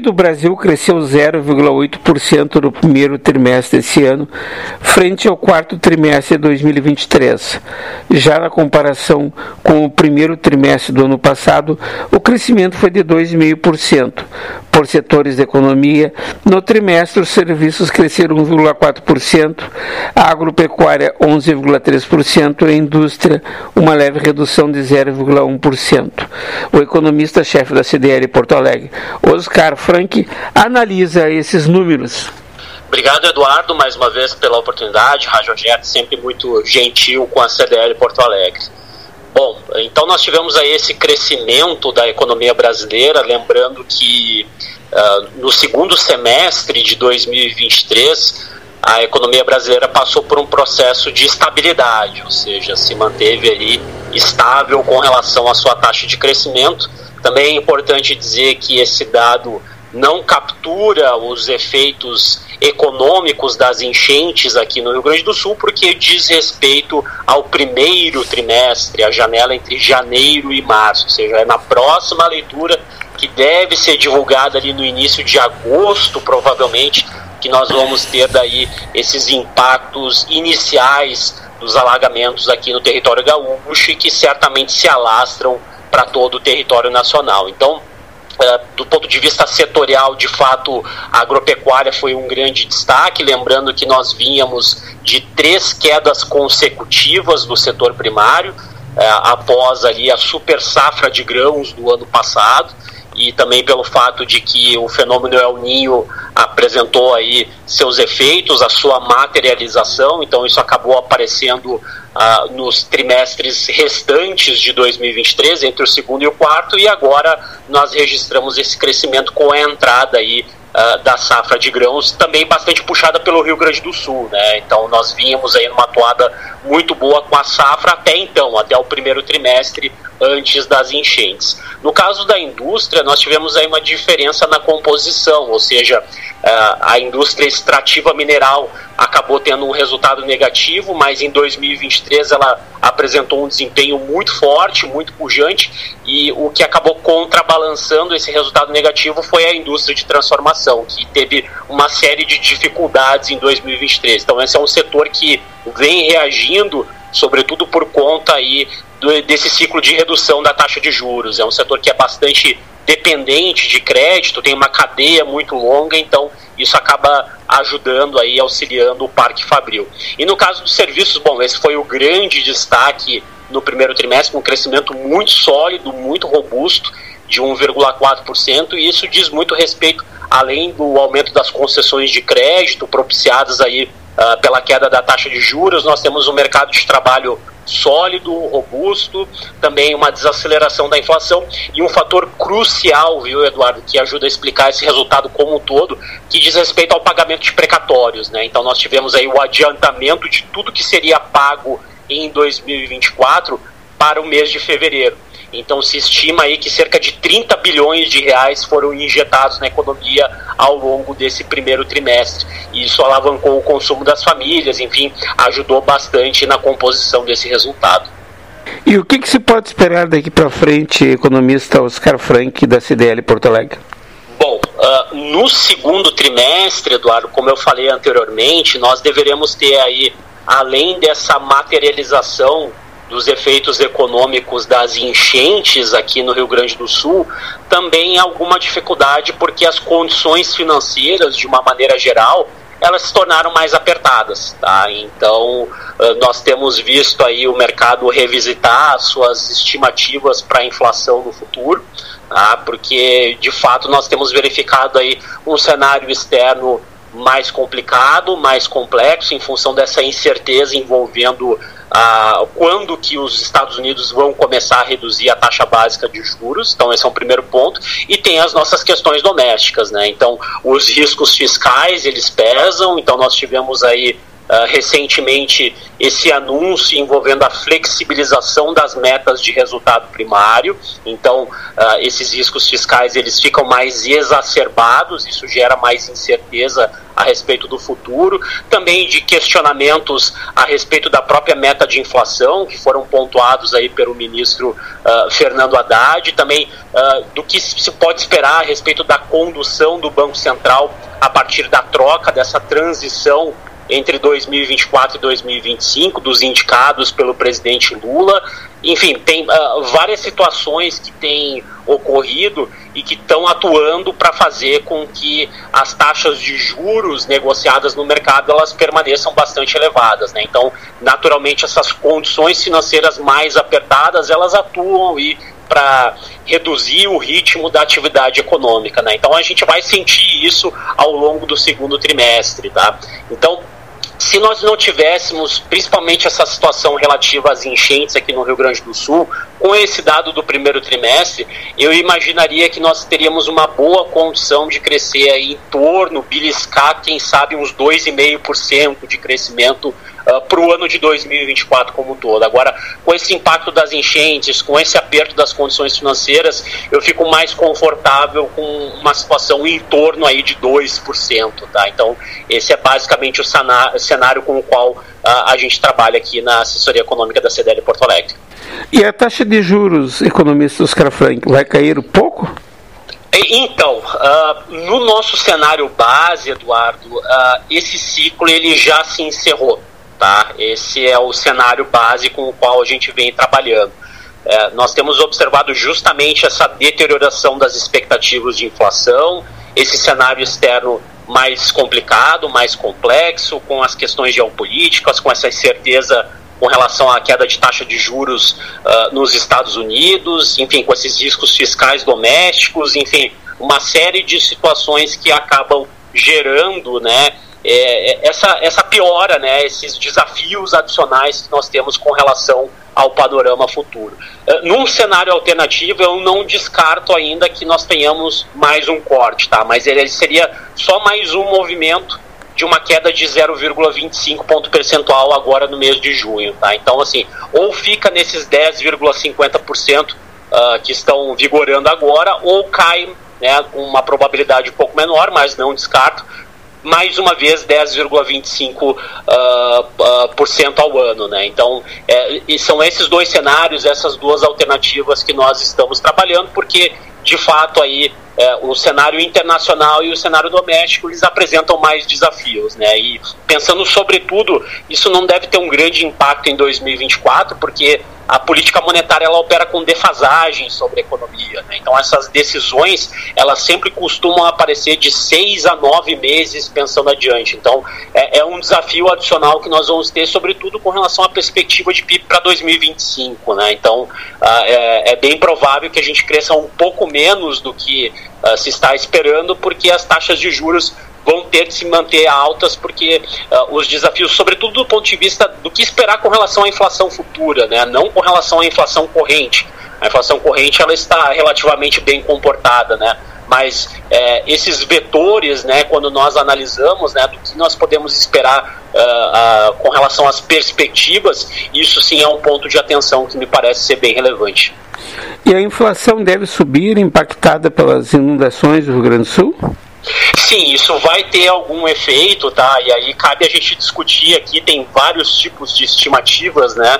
do Brasil cresceu 0,8% no primeiro trimestre desse ano, frente ao quarto trimestre de 2023. Já na comparação com o primeiro trimestre do ano passado, o crescimento foi de 2,5%. Por setores da economia, no trimestre os serviços cresceram 1,4%, a agropecuária 11,3% e a indústria uma leve redução de 0,1%. O economista-chefe da CDL Porto Alegre, Oscar Frank, analisa esses números. Obrigado, Eduardo, mais uma vez pela oportunidade. Rádio Jet sempre muito gentil com a CDL Porto Alegre. Bom, então nós tivemos aí esse crescimento da economia brasileira, lembrando que no segundo semestre de 2023, a economia brasileira passou por um processo de estabilidade, ou seja, se manteve ali estável com relação à sua taxa de crescimento. Também é importante dizer que esse dado não captura os efeitos econômicos das enchentes aqui no Rio Grande do Sul, porque diz respeito ao primeiro trimestre, a janela entre janeiro e março, ou seja, é na próxima leitura, que deve ser divulgada ali no início de agosto, provavelmente, que nós vamos ter daí esses impactos iniciais dos alagamentos aqui no território gaúcho e que certamente se alastram para todo o território nacional. Então, do ponto de vista setorial, de fato, a agropecuária foi um grande destaque, lembrando que nós vínhamos de 3 quedas consecutivas do setor primário, após ali a super safra de grãos do ano passado, e também pelo fato de que o fenômeno El Niño apresentou aí seus efeitos, a sua materialização, então isso acabou aparecendo nos trimestres restantes de 2023, entre o segundo e o quarto, e agora nós registramos esse crescimento com a entrada aí da safra de grãos, também bastante puxada pelo Rio Grande do Sul, né? Então nós vínhamos aí numa toada muito boa com a safra até o primeiro trimestre, antes das enchentes. No caso da indústria, nós tivemos aí uma diferença na composição, ou seja, a indústria extrativa mineral acabou tendo um resultado negativo, mas em 2023 ela apresentou um desempenho muito forte, muito pujante, e o que acabou contrabalançando esse resultado negativo foi a indústria de transformação, que teve uma série de dificuldades em 2023. Então esse é um setor que vem reagindo, sobretudo por conta aí desse ciclo de redução da taxa de juros. É um setor que é bastante dependente de crédito, tem uma cadeia muito longa, então isso acaba ajudando aí, auxiliando o parque fabril. E no caso dos serviços, bom, esse foi o grande destaque no primeiro trimestre, com um crescimento muito sólido, muito robusto, de 1,4%, e isso diz muito respeito, além do aumento das concessões de crédito propiciadas aí pela queda da taxa de juros, nós temos um mercado de trabalho sólido, robusto, também uma desaceleração da inflação e um fator crucial, viu, Eduardo, que ajuda a explicar esse resultado como um todo, que diz respeito ao pagamento de precatórios, né? Então nós tivemos aí o adiantamento de tudo que seria pago em 2024 para o mês de fevereiro. Então se estima aí que cerca de 30 bilhões de reais foram injetados na economia ao longo desse primeiro trimestre. E isso alavancou o consumo das famílias, enfim, ajudou bastante na composição desse resultado. E o que se pode esperar daqui para frente, economista Oscar Frank, da CDL Porto Alegre? Bom, no segundo trimestre, Eduardo, como eu falei anteriormente, nós deveremos ter aí, além dessa materialização dos efeitos econômicos das enchentes aqui no Rio Grande do Sul, também alguma dificuldade porque as condições financeiras, de uma maneira geral, elas se tornaram mais apertadas, tá? Então, nós temos visto aí o mercado revisitar as suas estimativas para a inflação no futuro, tá? Porque, de fato, nós temos verificado aí um cenário externo mais complicado, mais complexo, em função dessa incerteza envolvendo quando que os Estados Unidos vão começar a reduzir a taxa básica de juros. Então esse é um primeiro ponto, e tem as nossas questões domésticas, né? Então os riscos fiscais, eles pesam. Então nós tivemos aí recentemente esse anúncio envolvendo a flexibilização das metas de resultado primário. Então esses riscos fiscais, eles ficam mais exacerbados, isso gera mais incerteza a respeito do futuro, também de questionamentos a respeito da própria meta de inflação, que foram pontuados aí pelo ministro Fernando Haddad, também do que se pode esperar a respeito da condução do Banco Central a partir da troca, dessa transição entre 2024 e 2025, dos indicados pelo presidente Lula. Enfim, tem várias situações que têm ocorrido e que estão atuando para fazer com que as taxas de juros negociadas no mercado elas permaneçam bastante elevadas, né? Então, naturalmente, essas condições financeiras mais apertadas, elas atuam aí para reduzir o ritmo da atividade econômica, né? Então, a gente vai sentir isso ao longo do segundo trimestre, tá? Então, se nós não tivéssemos, principalmente essa situação relativa às enchentes aqui no Rio Grande do Sul, com esse dado do primeiro trimestre, eu imaginaria que nós teríamos uma boa condição de crescer aí em torno, beliscar, quem sabe, uns 2,5% de crescimento para o ano de 2024 como um todo. Agora, com esse impacto das enchentes, com esse aperto das condições financeiras, eu fico mais confortável com uma situação em torno aí de 2%, tá? Então, esse é basicamente o cenário com o qual a gente trabalha aqui na assessoria econômica da CDL Porto Alegre. E a taxa de juros, economista Oscar Frank, vai cair um pouco? Então, no nosso cenário base, Eduardo, esse ciclo ele já se encerrou. Tá? Esse é o cenário base com o qual a gente vem trabalhando. Nós temos observado justamente essa deterioração das expectativas de inflação, esse cenário externo mais complicado, mais complexo, com as questões geopolíticas, com essa incerteza com relação à queda de taxa de juros nos Estados Unidos, enfim, com esses riscos fiscais domésticos, enfim, uma série de situações que acabam gerando, né, essa piora, né, esses desafios adicionais que nós temos com relação ao panorama futuro. Num cenário alternativo, eu não descarto ainda que nós tenhamos mais um corte, tá? Mas ele seria só mais um movimento de uma queda de 0,25 ponto percentual agora no mês de junho, tá? Então, assim, ou fica nesses 10,50% que estão vigorando agora, ou cai, né, com uma probabilidade um pouco menor, mas não descarto, mais uma vez 10,25% ao ano, né? Então, são esses dois cenários, essas duas alternativas que nós estamos trabalhando, porque, de fato, aí, o cenário internacional e o cenário doméstico, eles apresentam mais desafios, né? E pensando sobretudo, isso não deve ter um grande impacto em 2024, porque a política monetária ela opera com defasagem sobre a economia, né? Então essas decisões elas sempre costumam aparecer de 6 a 9 meses pensando adiante. Então é um desafio adicional que nós vamos ter, sobretudo com relação à perspectiva de PIB para 2025, né? Então é bem provável que a gente cresça um pouco menos do que se está esperando, porque as taxas de juros vão ter de se manter altas, porque os desafios, sobretudo do ponto de vista do que esperar com relação à inflação futura, né? Não com relação à inflação corrente. A inflação corrente ela está relativamente bem comportada, né? Mas esses vetores, né, quando nós analisamos, né, do que nós podemos esperar com relação às perspectivas, isso sim é um ponto de atenção que me parece ser bem relevante. E a inflação deve subir, impactada pelas inundações do Rio Grande do Sul? Sim, isso vai ter algum efeito, tá? E aí cabe a gente discutir aqui, tem vários tipos de estimativas, né?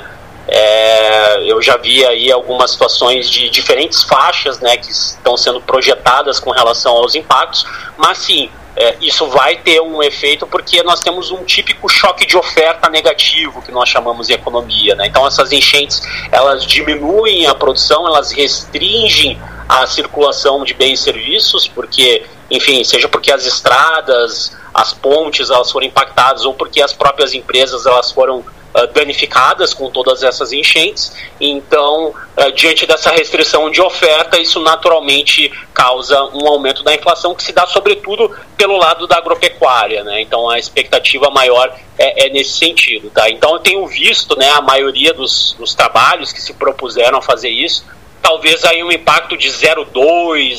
Eu já vi aí algumas situações de diferentes faixas, né, que estão sendo projetadas com relação aos impactos, mas sim, isso vai ter um efeito porque nós temos um típico choque de oferta negativo que nós chamamos de economia, né? Então essas enchentes, elas diminuem a produção, elas restringem a circulação de bens e serviços, porque, enfim, seja porque as estradas, as pontes, elas foram impactadas, ou porque as próprias empresas, elas foram danificadas com todas essas enchentes. Então, diante dessa restrição de oferta, isso naturalmente causa um aumento da inflação, que se dá sobretudo pelo lado da agropecuária, né? Então a expectativa maior é nesse sentido, tá? Então eu tenho visto, né, a maioria dos trabalhos que se propuseram a fazer isso, talvez aí um impacto de 0,2,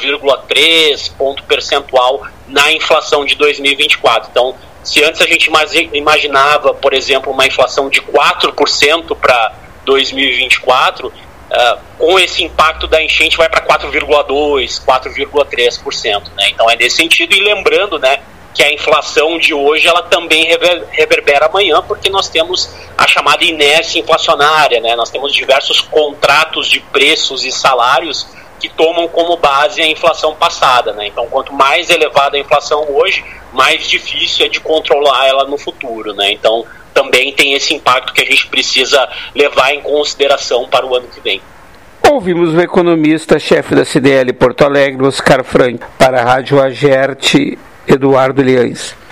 0,3 ponto percentual na inflação de 2024. Então, se antes a gente imaginava, por exemplo, uma inflação de 4% para 2024, com esse impacto da enchente vai para 4,2%, 4,3%. Né? Então é nesse sentido, e lembrando, né, que a inflação de hoje ela também reverbera amanhã, porque nós temos a chamada inércia inflacionária, né? Nós temos diversos contratos de preços e salários que tomam como base a inflação passada, né? Então, quanto mais elevada a inflação hoje, mais difícil é de controlar ela no futuro, né? Então, também tem esse impacto que a gente precisa levar em consideração para o ano que vem. Ouvimos o economista-chefe da CDL Porto Alegre, Oscar Frank, para a Rádio Agerte, Eduardo Liães.